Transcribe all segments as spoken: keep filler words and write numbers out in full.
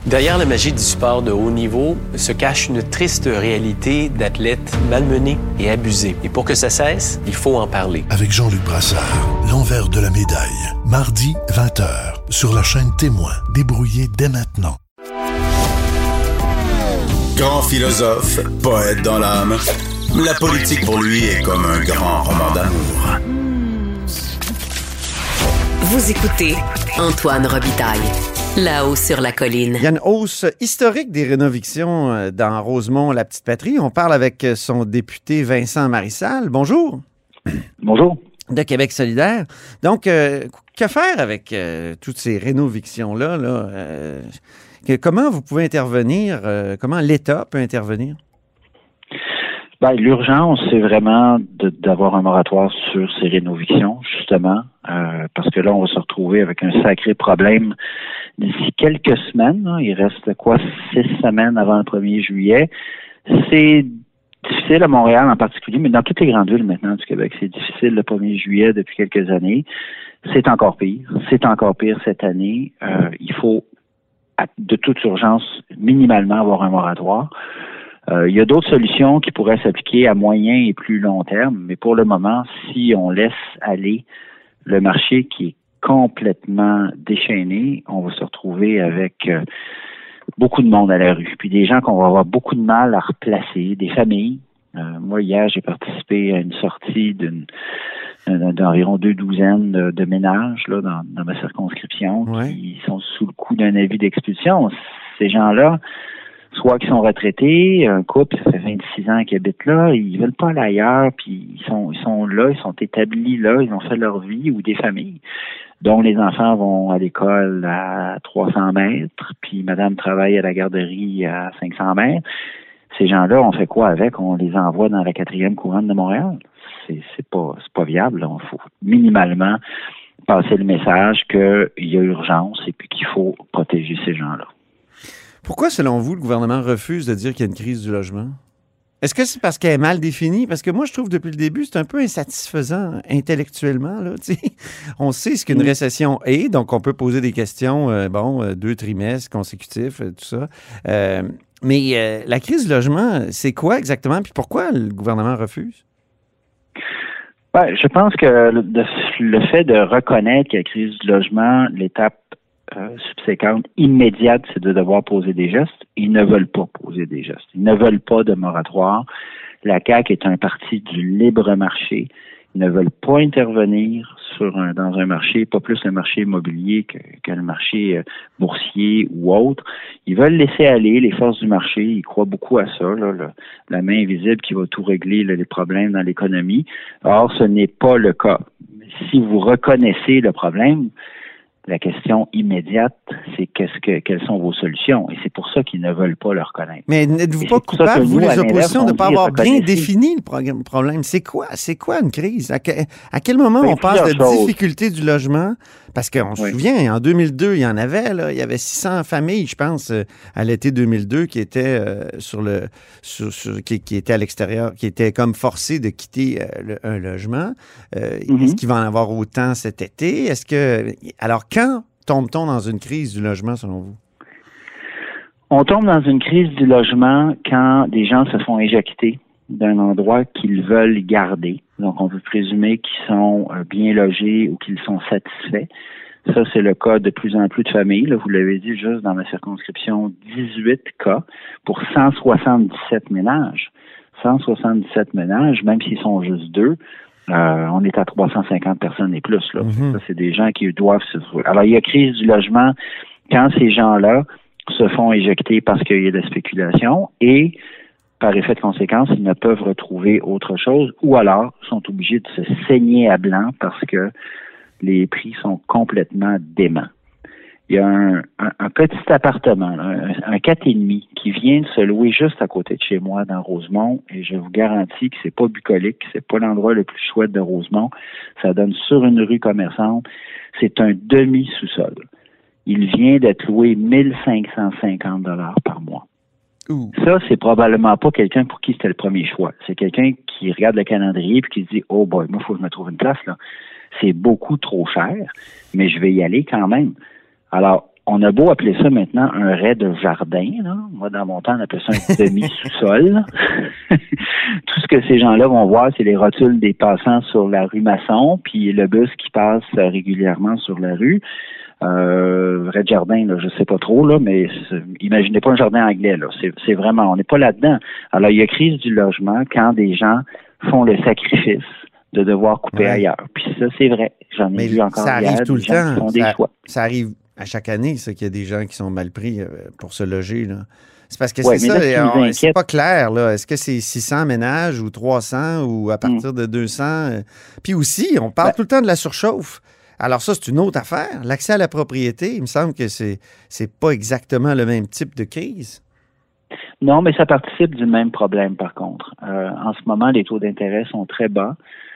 Derrière la magie du sport de haut niveau se cache une triste réalité d'athlètes malmenés et abusés. Et pour que ça cesse, il faut en parler. Avec Jean-Luc Brassard, l'envers de la médaille. Mardi, vingt heures, sur la chaîne Témoin. Débrouillez dès maintenant. Grand philosophe, poète dans l'âme, la politique pour lui est comme un grand roman d'amour. Vous écoutez Antoine Robitaille. Là-haut sur la colline. Il y a une hausse historique des rénovictions dans Rosemont, la petite patrie. On parle avec son député Vincent Marissal. Bonjour. Bonjour. De Québec solidaire. Donc, euh, que faire avec euh, toutes ces rénovictions-là? Là, euh, que, comment vous pouvez intervenir? Euh, comment l'État peut intervenir? Ben, l'urgence, c'est vraiment de, d'avoir un moratoire sur ces rénovictions, justement, euh, parce que là, on va se retrouver avec un sacré problème d'ici quelques semaines. Hein. Il reste quoi, six semaines avant le premier juillet. C'est difficile à Montréal en particulier, mais dans toutes les grandes villes maintenant du Québec, c'est difficile le premier juillet depuis quelques années. C'est encore pire. C'est encore pire cette année. Euh, il faut, de toute urgence, minimalement avoir un moratoire. Euh, il y a d'autres solutions qui pourraient s'appliquer à moyen et plus long terme, mais pour le moment, si on laisse aller le marché qui est complètement déchaîné, on va se retrouver avec euh, beaucoup de monde à la rue, puis des gens qu'on va avoir beaucoup de mal à replacer, des familles. Euh, moi, hier, j'ai participé à une sortie d'une d'environ deux douzaines de, de ménages là, dans, dans ma circonscription ouais. qui sont sous le coup d'un avis d'expulsion. Ces gens-là, soit qu'ils sont retraités, un couple, ça fait vingt-six ans qu'ils habitent là, ils veulent pas aller ailleurs, puis ils sont ils sont là, ils sont établis là, ils ont fait leur vie, ou des familles dont les enfants vont à l'école à trois cents mètres, puis madame travaille à la garderie à cinq cents mètres. Ces gens-là, on fait quoi avec? On les envoie dans la quatrième couronne de Montréal. C'est, c'est pas c'est pas viable. Il faut minimalement passer le message qu'il y a urgence et puis qu'il faut protéger ces gens-là. Pourquoi, selon vous, le gouvernement refuse de dire qu'il y a une crise du logement? Est-ce que c'est parce qu'elle est mal définie? Parce que moi, je trouve depuis le début, c'est un peu insatisfaisant intellectuellement. Là, on sait ce qu'une récession est, donc on peut poser des questions, euh, bon, euh, deux trimestres consécutifs, euh, tout ça. Euh, mais euh, la crise du logement, c'est quoi exactement? Puis pourquoi le gouvernement refuse? Ben, je pense que le, le fait de reconnaître qu'il y a crise du logement, l'étape Euh, subséquente, immédiate, c'est de devoir poser des gestes. Ils ne veulent pas poser des gestes. Ils ne veulent pas de moratoire. La C A Q est un parti du libre marché. Ils ne veulent pas intervenir sur un, dans un marché, pas plus le marché immobilier que, que le marché euh, boursier ou autre. Ils veulent laisser aller les forces du marché. Ils croient beaucoup à ça, là, le, la main invisible qui va tout régler, là, les problèmes dans l'économie. Or, ce n'est pas le cas. Si vous reconnaissez le problème, la question immédiate, c'est qu'est-ce que quelles sont vos solutions? Et c'est pour ça qu'ils ne veulent pas le reconnaître. Mais n'êtes-vous pas coupable, vous, les oppositions, de ne pas avoir bien défini le problème? C'est quoi? C'est quoi une crise? À, que, à quel moment on passe de difficulté du logement? Parce qu'on se oui. souvient, en deux mille deux, il y en avait, là, il y avait six cents familles, je pense, à l'été deux mille deux, qui étaient euh, sur le sur, sur, qui, qui étaient à l'extérieur, qui étaient comme forcées de quitter euh, le, un logement. Euh, mm-hmm. Est-ce qu'il va en avoir autant cet été? Est-ce que alors quand tombe-t-on dans une crise du logement, selon vous? On tombe dans une crise du logement quand des gens se font éjecter d'un endroit qu'ils veulent garder. Donc, on peut présumer qu'ils sont bien logés ou qu'ils sont satisfaits. Ça, c'est le cas de plus en plus de familles. Là, vous l'avez dit, juste dans ma circonscription, dix-huit cas pour cent soixante-dix-sept ménages. cent soixante-dix-sept ménages, même s'ils sont juste deux, euh, on est à trois cent cinquante personnes et plus. Là. Mm-hmm. Ça, c'est des gens qui doivent se trouver. Alors, il y a crise du logement quand ces gens-là se font éjecter parce qu'il y a de la spéculation et par effet de conséquence, ils ne peuvent retrouver autre chose ou alors sont obligés de se saigner à blanc parce que les prix sont complètement déments. Il y a un, un, un petit appartement, là, un, un quatre et demi qui vient de se louer juste à côté de chez moi dans Rosemont et je vous garantis que c'est pas bucolique, c'est pas l'endroit le plus chouette de Rosemont. Ça donne sur une rue commerçante. C'est un demi-sous-sol. Il vient d'être loué mille cinq cent cinquante dollars par mois. Ouh. Ça, c'est probablement pas quelqu'un pour qui c'était le premier choix. C'est quelqu'un qui regarde le calendrier et qui se dit « Oh boy, moi, il faut que je me trouve une place, là. C'est beaucoup trop cher, mais je vais y aller quand même. » Alors, on a beau appeler ça maintenant un raid de jardin, là. Moi, dans mon temps, on appelait ça un demi-sous-sol. Tout ce que ces gens-là vont voir, c'est les rotules des passants sur la rue Masson, puis le bus qui passe régulièrement sur la rue. Euh, vrai de jardin, là, je sais pas trop, là, mais imaginez pas un jardin anglais, là. C'est, c'est vraiment, on n'est pas là-dedans. Alors, il y a crise du logement quand des gens font le sacrifice de devoir couper ouais. ailleurs. Puis ça, c'est vrai. J'en ai mais vu encore ça hier, arrive tout le temps. Font ça, des choix. Ça arrive à chaque année, ça, qu'il y a des gens qui sont mal pris pour se loger, là. C'est parce que ouais, c'est ça, là, on, c'est pas clair, là. Est-ce que c'est six cents ménages ou trois cents ou à partir mm. de deux cents? Puis aussi, on parle ben, tout le temps de la surchauffe. Alors ça, c'est une autre affaire. L'accès à la propriété, il me semble que c'est c'est pas exactement le même type de crise. Non, mais ça participe du même problème, par contre. Euh, en ce moment, les taux d'intérêt sont très bas.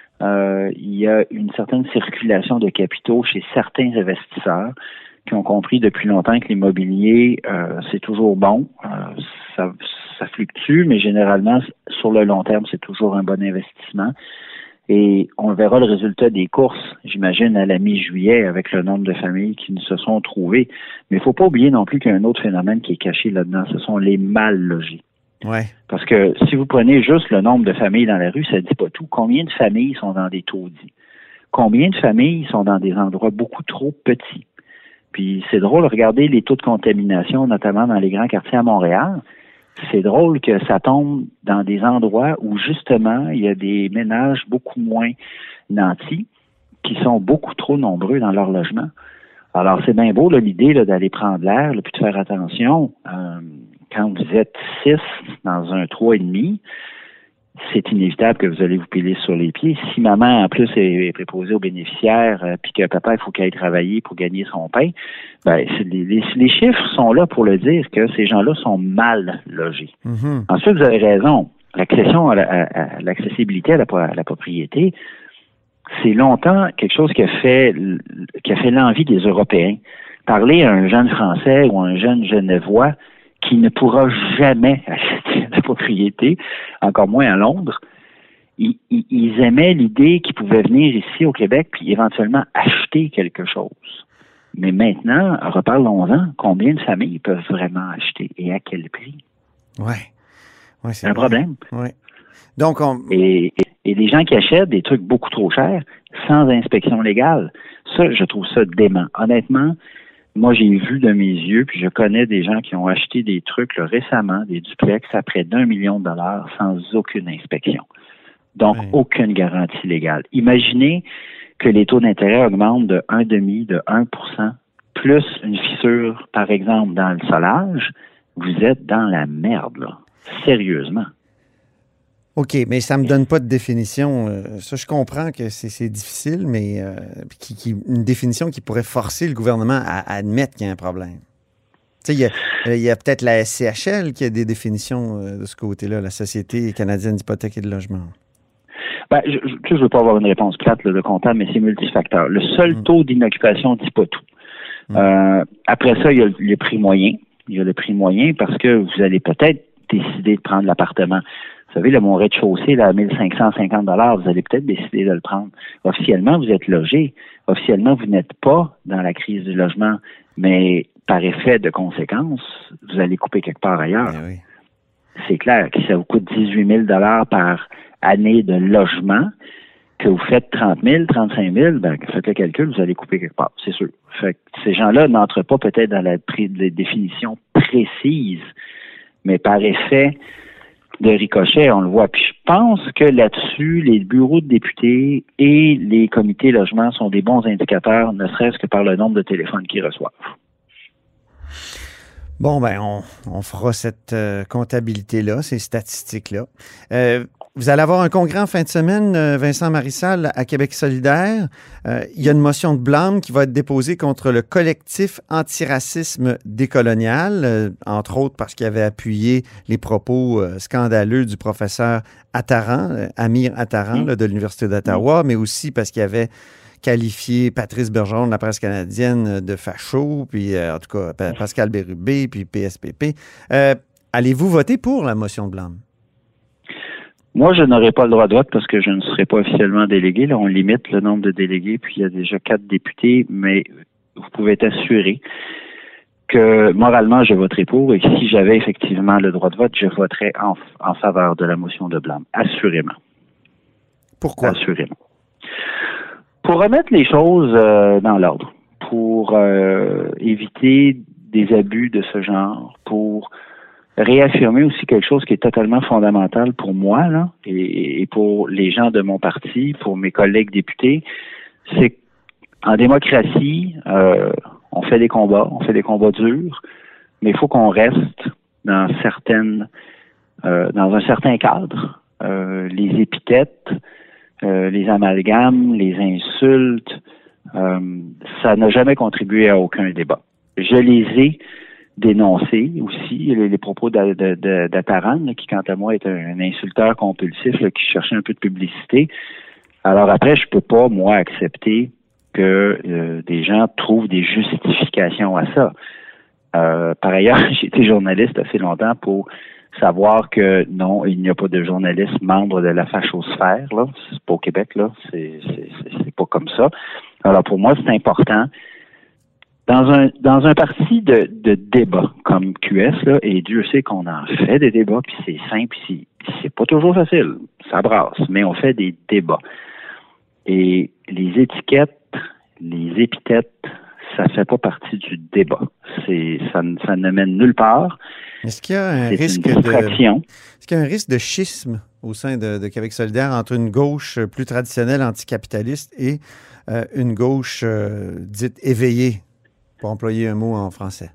Euh, il y a une certaine circulation de capitaux chez certains investisseurs qui ont compris depuis longtemps que l'immobilier, euh, c'est toujours bon. Euh, ça, ça fluctue, mais généralement, sur le long terme, c'est toujours un bon investissement. Et on verra le résultat des courses, j'imagine, à la mi-juillet, avec le nombre de familles qui se sont trouvées. Mais il ne faut pas oublier non plus qu'il y a un autre phénomène qui est caché là-dedans, ce sont les mal logés. Ouais. Parce que si vous prenez juste le nombre de familles dans la rue, ça ne dit pas tout. Combien de familles sont dans des taudis? Combien de familles sont dans des endroits beaucoup trop petits? Puis c'est drôle, regardez les taux de contamination, notamment dans les grands quartiers à Montréal. C'est drôle que ça tombe dans des endroits où, justement, il y a des ménages beaucoup moins nantis qui sont beaucoup trop nombreux dans leur logement. Alors, c'est bien beau, là, l'idée là, d'aller prendre l'air, là, puis de faire attention. Euh, quand vous êtes six dans un trois et demi, c'est inévitable que vous allez vous piler sur les pieds. Si maman, en plus, est préposée aux bénéficiaires, euh, puis que papa, il faut qu'elle aille travailler pour gagner son pain, ben, c'est, les, les, les chiffres sont là pour le dire que ces gens-là sont mal logés. Mm-hmm. Ensuite, vous avez raison. L'accession à, la, à, à l'accessibilité à la, à la propriété, c'est longtemps quelque chose qui a fait qui a fait l'envie des Européens. Parler à un jeune Français ou un jeune Genevois qui ne pourra jamais acheter la propriété, encore moins à Londres, ils, ils aimaient l'idée qu'ils pouvaient venir ici au Québec puis éventuellement acheter quelque chose. Mais maintenant, reparlons-en, combien de familles peuvent vraiment acheter et à quel prix? Oui. Ouais, c'est un vrai. problème. Ouais. Donc, on... et, et, et les gens qui achètent des trucs beaucoup trop chers sans inspection légale, ça, je trouve ça dément. Honnêtement, moi, j'ai vu de mes yeux, puis je connais des gens qui ont acheté des trucs là, récemment, des duplex à près d'un million de dollars sans aucune inspection. Donc, oui. aucune garantie légale. Imaginez que les taux d'intérêt augmentent de un virgule cinq, de un pour cent, plus une fissure, par exemple, dans le solage, vous êtes dans la merde, là. Sérieusement. OK, mais ça ne me donne pas de définition. Ça, je comprends que c'est, c'est difficile, mais euh, qui, qui, une définition qui pourrait forcer le gouvernement à, à admettre qu'il y a un problème. Tu sais, il y a, il y a peut-être la S C H L qui a des définitions de ce côté-là, la Société canadienne d'hypothèque et de logement. Ben, je ne veux pas avoir une réponse plate là, de comptable, mais c'est multifacteur. Le seul mmh. taux d'inoccupation ne dit pas tout. Mmh. Euh, après ça, il y a le, le prix moyen. Il y a le prix moyen parce que vous allez peut-être décider de prendre l'appartement. Vous savez, le mon rez-de-chaussée, là, à mille cinq cent cinquante dollars, vous allez peut-être décider de le prendre. Officiellement, vous êtes logé. Officiellement, vous n'êtes pas dans la crise du logement, mais par effet de conséquence, vous allez couper quelque part ailleurs. Oui, oui. C'est clair que ça vous coûte dix-huit mille dollars par année de logement, que vous faites trente mille, trente-cinq mille, ben, faites le calcul, vous allez couper quelque part, c'est sûr. Fait que ces gens-là n'entrent pas peut-être dans la définition précise, mais par effet de ricochet, on le voit. Puis je pense que là-dessus, les bureaux de députés et les comités logement sont des bons indicateurs, ne serait-ce que par le nombre de téléphones qu'ils reçoivent. Bon, ben, on, on fera cette euh, comptabilité-là, ces statistiques-là. Euh, vous allez avoir un congrès en fin de semaine, euh, Vincent Marissal, à Québec solidaire. Euh, il y a une motion de blâme qui va être déposée contre le collectif antiracisme décolonial, euh, entre autres parce qu'il avait appuyé les propos euh, scandaleux du professeur Attaran, euh, Amir Attaran, là, de l'Université d'Ottawa, mais aussi parce qu'il avait qualifié Patrice Bergeron de la presse canadienne de facho, puis euh, en tout cas Pascal Bérubé, puis P S P P. Euh, allez-vous voter pour la motion de blâme? Moi, je n'aurai pas le droit de vote parce que je ne serai pas officiellement délégué. Là, on limite le nombre de délégués, puis il y a déjà quatre députés, mais vous pouvez être assuré que moralement, je voterai pour, et que si j'avais effectivement le droit de vote, je voterais en, en faveur de la motion de blâme, assurément. Pourquoi? Assurément. Pour remettre les choses euh, dans l'ordre, pour euh, éviter des abus de ce genre, pour réaffirmer aussi quelque chose qui est totalement fondamental pour moi là, et, et pour les gens de mon parti, pour mes collègues députés, c'est qu'en démocratie, euh, on fait des combats, on fait des combats durs, mais il faut qu'on reste dans certaines, euh, dans un certain cadre. Euh, les épithètes, euh, les amalgames, les insultes, euh, ça n'a jamais contribué à aucun débat. Je les ai dénoncés aussi, les, les propos d'Ataran, qui quant à moi est un, un insulteur compulsif là, qui cherchait un peu de publicité. Alors après, je peux pas, moi, accepter que euh, des gens trouvent des justifications à ça. Euh, par ailleurs, j'ai été journaliste assez longtemps pour savoir que non, il n'y a pas de journaliste membre de la fachosphère, là. C'est pas au Québec, là. C'est, c'est, c'est pas comme ça. Alors pour moi, c'est important. Dans un dans un parti de, de débat comme Q S, là, et Dieu sait qu'on en fait des débats, puis c'est simple, c'est, c'est pas toujours facile, ça brasse, mais on fait des débats. Et les étiquettes, les épithètes, ça fait pas partie du débat. C'est ça, ça ne mène nulle part. Est-ce qu'il y a un c'est risque une distraction. de est-ce qu'il y a un risque de schisme au sein de, de Québec solidaire entre une gauche plus traditionnelle anticapitaliste et euh, une gauche euh, dite éveillée, pour employer un mot en français?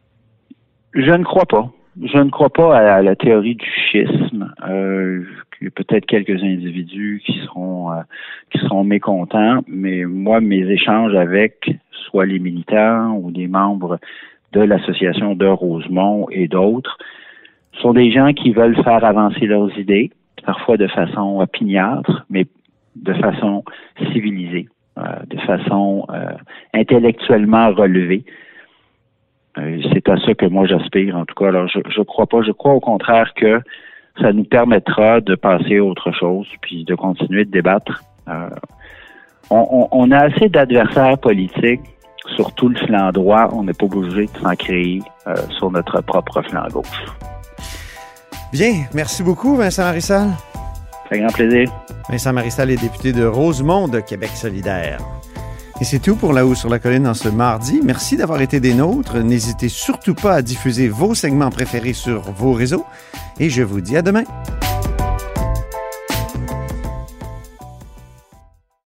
Je ne crois pas. Je ne crois pas à la théorie du schisme. Euh, il y a peut-être quelques individus qui seront euh, qui seront mécontents, mais moi, mes échanges avec soit les militants ou des membres de l'association de Rosemont et d'autres sont des gens qui veulent faire avancer leurs idées, parfois de façon opiniâtre, mais de façon civilisée, euh, de façon euh, intellectuellement relevée. Euh, c'est à ça que moi j'aspire, en tout cas. Alors, je je crois pas. Je crois au contraire que ça nous permettra de passer à autre chose, puis de continuer de débattre. Euh, on, on, on a assez d'adversaires politiques sur tout le flanc droit. On n'est pas obligé de s'en créer euh, sur notre propre flanc gauche. Bien. Merci beaucoup, Vincent Marissal. Ça fait grand plaisir. Vincent Marissal est député de Rosemont de Québec solidaire. Et c'est tout pour Là-haut sur la colline en ce mardi. Merci d'avoir été des nôtres. N'hésitez surtout pas à diffuser vos segments préférés sur vos réseaux. Et je vous dis à demain.